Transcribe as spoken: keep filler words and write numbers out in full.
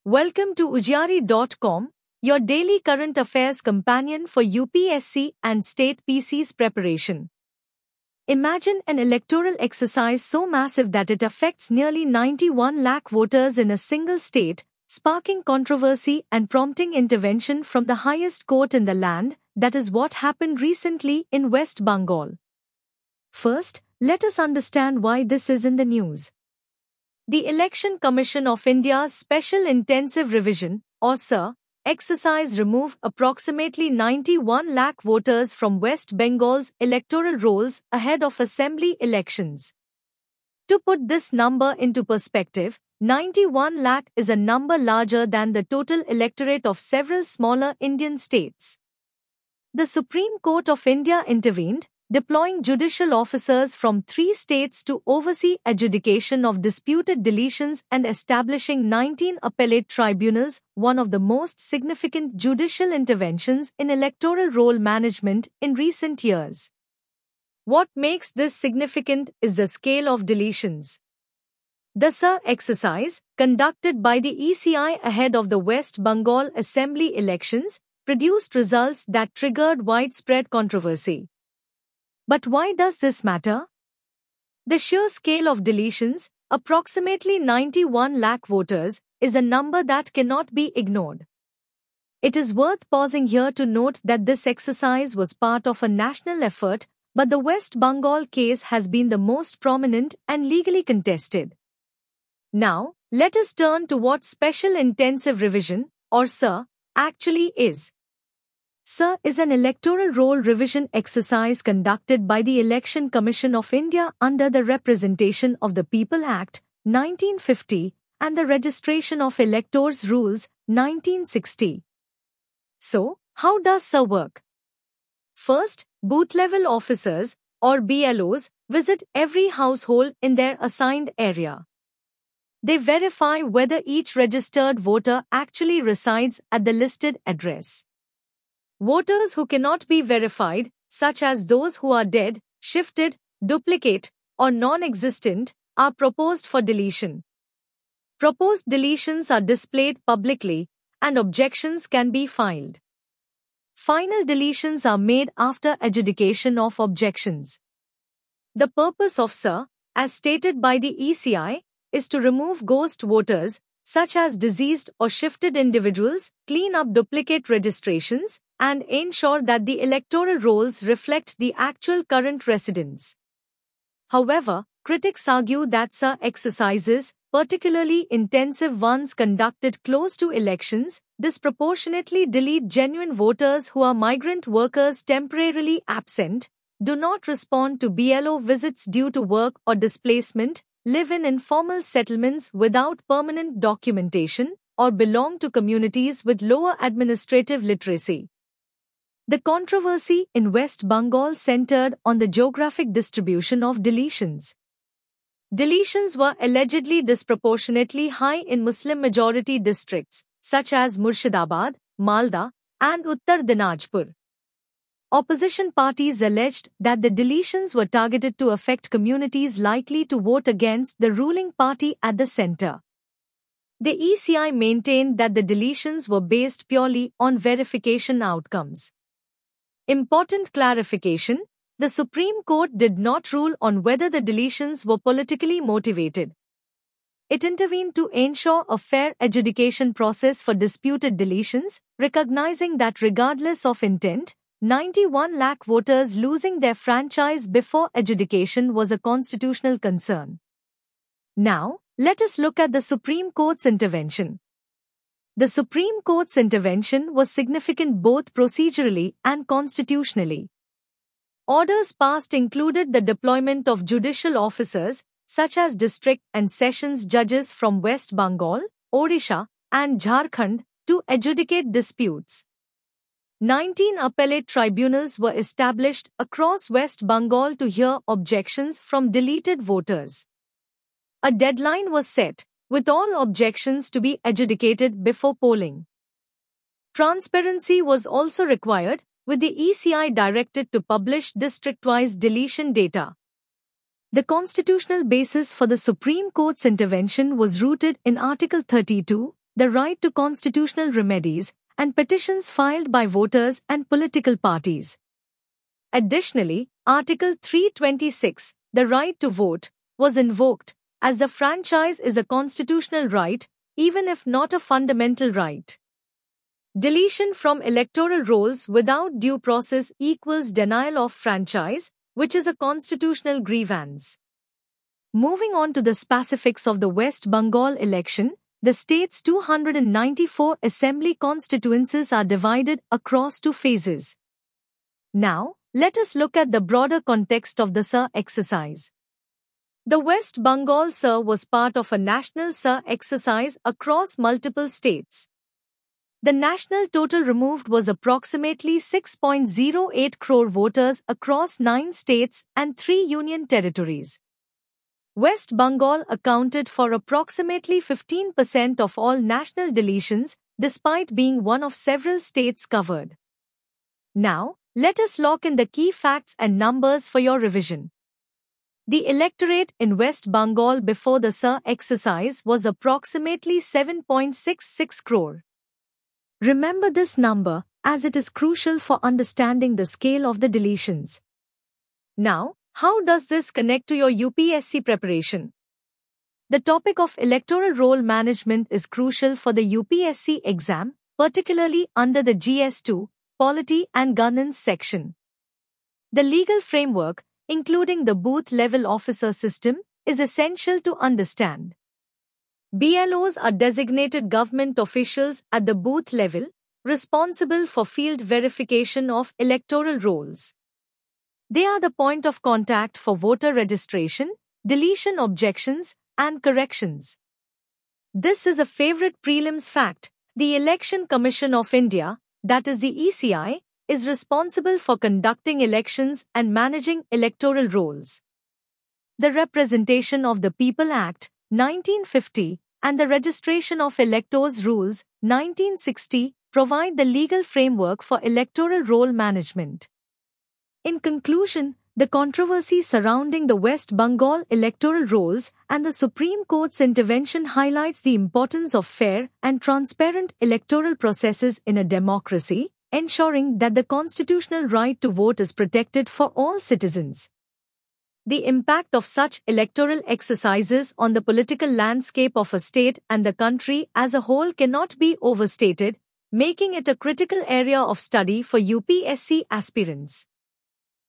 Welcome to Ujari dot com, your daily current affairs companion for U P S C and state P Cs preparation. Imagine an electoral exercise so massive that it affects nearly ninety-one lakh voters in a single state, sparking controversy and prompting intervention from the highest court in the land. That is what happened recently in West Bengal. First, let us understand why this is in the news. The Election Commission of India's Special Intensive Revision, or S I R, exercise removed approximately ninety-one lakh voters from West Bengal's electoral rolls ahead of assembly elections. To put this number into perspective, ninety-one lakh is a number larger than the total electorate of several smaller Indian states. The Supreme Court of India intervened, deploying judicial officers from three states to oversee adjudication of disputed deletions and establishing nineteen appellate tribunals, one of the most significant judicial interventions in electoral roll management in recent years. What makes this significant is the scale of deletions. The S I R exercise, conducted by the E C I ahead of the West Bengal Assembly elections, produced results that triggered widespread controversy. But why does this matter? The sheer scale of deletions, approximately ninety-one lakh voters, is a number that cannot be ignored. It is worth pausing here to note that this exercise was part of a national effort, but the West Bengal case has been the most prominent and legally contested. Now, let us turn to what Special Intensive Revision, or S I R, actually is. S I R is an electoral roll revision exercise conducted by the Election Commission of India under the Representation of the People Act, nineteen fifty, and the Registration of Electors Rules, nineteen sixty. So, how does S I R work? First, booth-level officers, or B L Os, visit every household in their assigned area. They verify whether each registered voter actually resides at the listed address. Voters who cannot be verified, such as those who are dead, shifted, duplicate, or non-existent, are proposed for deletion. Proposed deletions are displayed publicly, and objections can be filed. Final deletions are made after adjudication of objections. The purpose of S I R, as stated by the E C I, is to remove ghost voters, such as deceased or shifted individuals, clean up duplicate registrations, and ensure that the electoral rolls reflect the actual current residents. However, critics argue that S I R exercises, particularly intensive ones conducted close to elections, disproportionately delete genuine voters who are migrant workers temporarily absent, do not respond to B L O visits due to work or displacement, live in informal settlements without permanent documentation, or belong to communities with lower administrative literacy. The controversy in West Bengal centered on the geographic distribution of deletions. Deletions were allegedly disproportionately high in Muslim-majority districts, such as Murshidabad, Malda, and Uttar Dinajpur. Opposition parties alleged that the deletions were targeted to affect communities likely to vote against the ruling party at the center. The E C I maintained that the deletions were based purely on verification outcomes. Important clarification: the Supreme Court did not rule on whether the deletions were politically motivated. It intervened to ensure a fair adjudication process for disputed deletions, recognizing that regardless of intent, ninety-one lakh voters losing their franchise before adjudication was a constitutional concern. Now, let us look at the Supreme Court's intervention. The Supreme Court's intervention was significant both procedurally and constitutionally. Orders passed included the deployment of judicial officers, such as district and sessions judges from West Bengal, Odisha, and Jharkhand, to adjudicate disputes. nineteen appellate tribunals were established across West Bengal to hear objections from deleted voters. A deadline was set, with all objections to be adjudicated before polling. Transparency was also required, with the E C I directed to publish district-wise deletion data. The constitutional basis for the Supreme Court's intervention was rooted in Article thirty-two, the right to constitutional remedies, and petitions filed by voters and political parties. Additionally, Article three twenty-six, the right to vote, was invoked, as the franchise is a constitutional right, even if not a fundamental right. Deletion from electoral rolls without due process equals denial of franchise, which is a constitutional grievance. Moving on to the specifics of the West Bengal election, the state's two hundred ninety-four assembly constituencies are divided across two phases. Now, let us look at the broader context of the S A R exercise. The West Bengal S A R was part of a national S A R exercise across multiple states. The national total removed was approximately six point zero eight crore voters across nine states and three union territories. West Bengal accounted for approximately fifteen percent of all national deletions, despite being one of several states covered. Now, let us lock in the key facts and numbers for your revision. The electorate in West Bengal before the S A R exercise was approximately seven point six six crore. Remember this number, as it is crucial for understanding the scale of the deletions. Now, how does this connect to your U P S C preparation? The topic of electoral roll management is crucial for the U P S C exam, particularly under the G S two, Polity and Governance section. The legal framework, including the booth-level officer system, is essential to understand. B L Os are designated government officials at the booth level, responsible for field verification of electoral rolls. They are the point of contact for voter registration, deletion objections, and corrections. This is a favorite prelims fact. The Election Commission of India, that is the E C I, is responsible for conducting elections and managing electoral rolls. The Representation of the People Act, nineteen fifty, and the Registration of Electors Rules, nineteen sixty, provide the legal framework for electoral roll management. In conclusion, the controversy surrounding the West Bengal electoral rolls and the Supreme Court's intervention highlights the importance of fair and transparent electoral processes in a democracy, ensuring that the constitutional right to vote is protected for all citizens. The impact of such electoral exercises on the political landscape of a state and the country as a whole cannot be overstated, making it a critical area of study for U P S C aspirants.